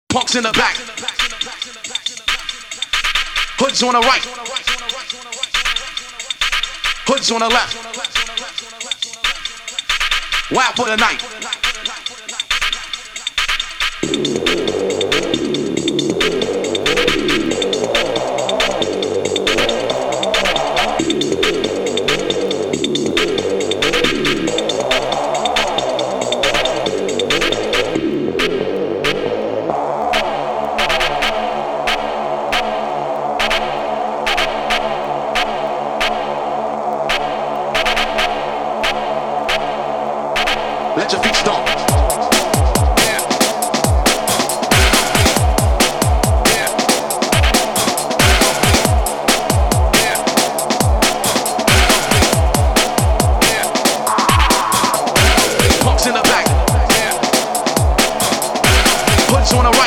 Punks in the back. Hoods on the right. Hoods on the left. Wild for the night.